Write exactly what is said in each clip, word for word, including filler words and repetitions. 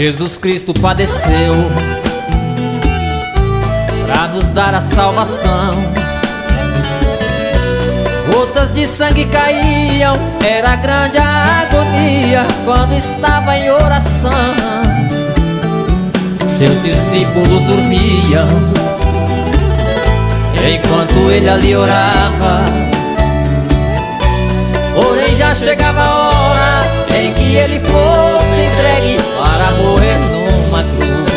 Jesus Cristo padeceu pra nos dar a salvação. Gotas de sangue caíam, era grande a agonia quando estava em oração. Seus discípulos dormiam enquanto ele ali orava. Porém já chegava a hora em que ele fosse entregue para morrer numa cruz.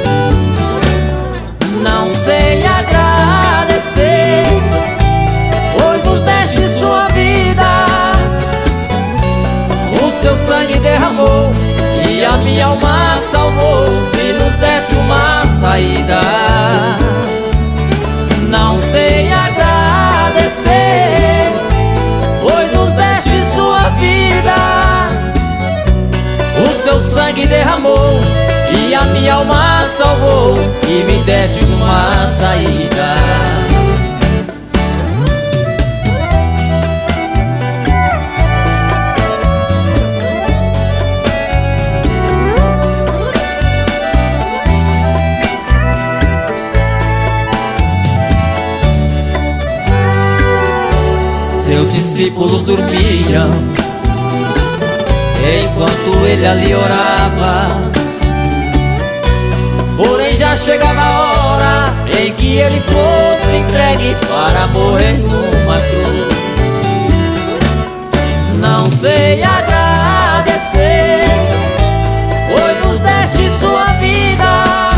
Não sei agradecer, pois nos deste sua vida. O seu sangue derramou e a minha alma salvou, e nos deste uma saída. Não sei agradecer, pois nos deste sua vida. O seu sangue derramou e a minha alma salvou, e me deste uma saída. Seus discípulos dormiam enquanto ele ali orava. Porém já chegava a hora em que ele fosse entregue para morrer numa cruz. Não sei agradecer, pois nos deste sua vida.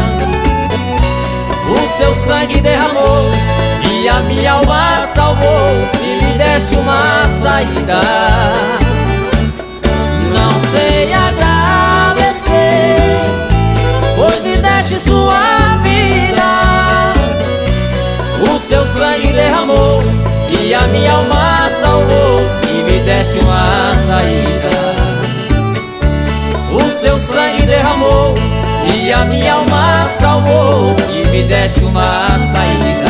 O seu sangue derramou e a minha alma salvou, e me deste uma saída. Não sei agradecer, pois me deste sua vida. O seu sangue derramou e a minha alma salvou, e me deste uma saída. O seu sangue derramou e a minha alma salvou, e me deste uma saída.